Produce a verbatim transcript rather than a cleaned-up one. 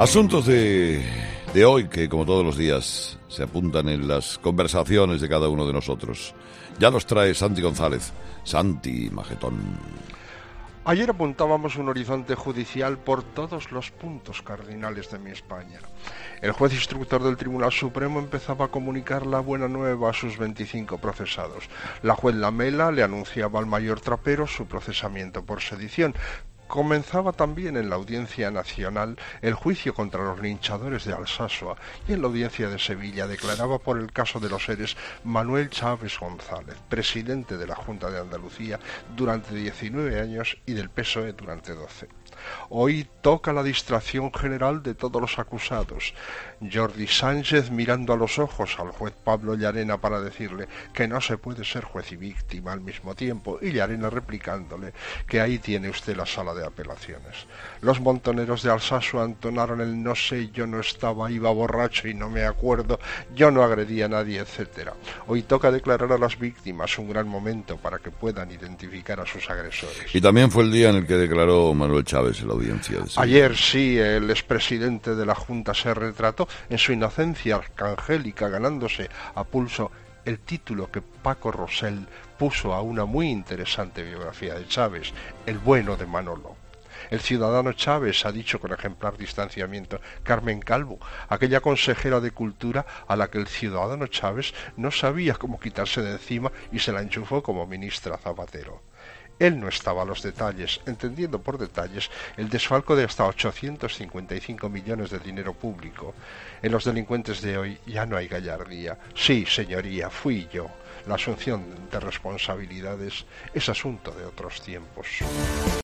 Asuntos de, de hoy que, como todos los días, se apuntan en las conversaciones de cada uno de nosotros. Ya los trae Santi González. Santi, majetón. Ayer apuntábamos un horizonte judicial por todos los puntos cardinales de mi España. El juez instructor del Tribunal Supremo empezaba a comunicar la buena nueva a sus veinticinco procesados. La juez Lamela le anunciaba al mayor Trapero su procesamiento por sedición. Comenzaba también en la Audiencia Nacional el juicio contra los linchadores de Alsasua y en la Audiencia de Sevilla declaraba por el caso de los seres Manuel Chávez González, presidente de la Junta de Andalucía durante diecinueve años y del P S O E durante doce. Hoy toca la distracción general de todos los acusados. Jordi Sánchez mirando a los ojos al juez Pablo Llarena para decirle que no se puede ser juez y víctima al mismo tiempo, y Llarena replicándole que ahí tiene usted la sala de apelaciones. Los montoneros de Alsasua entonaron el no sé, yo no estaba, iba borracho y no me acuerdo, yo no agredí a nadie, etcétera. Hoy toca declarar a las víctimas, un gran momento para que puedan identificar a sus agresores. Y también fue el día en el que declaró Manuel Chávez en la audiencia de Sevilla. Ayer sí, el expresidente de la Junta se retrató en su inocencia arcangélica, ganándose a pulso el título que Paco Rosell puso a una muy interesante biografía de Chávez, El bueno de Manolo. El ciudadano Chávez, ha dicho con ejemplar distanciamiento Carmen Calvo, aquella consejera de Cultura a la que el ciudadano Chávez no sabía cómo quitarse de encima y se la enchufó como ministra Zapatero. Él no estaba a los detalles, entendiendo por detalles el desfalco de hasta ochocientos cincuenta y cinco millones de dinero público. En los delincuentes de hoy ya no hay gallardía. Sí, señoría, fui yo. La asunción de responsabilidades es asunto de otros tiempos.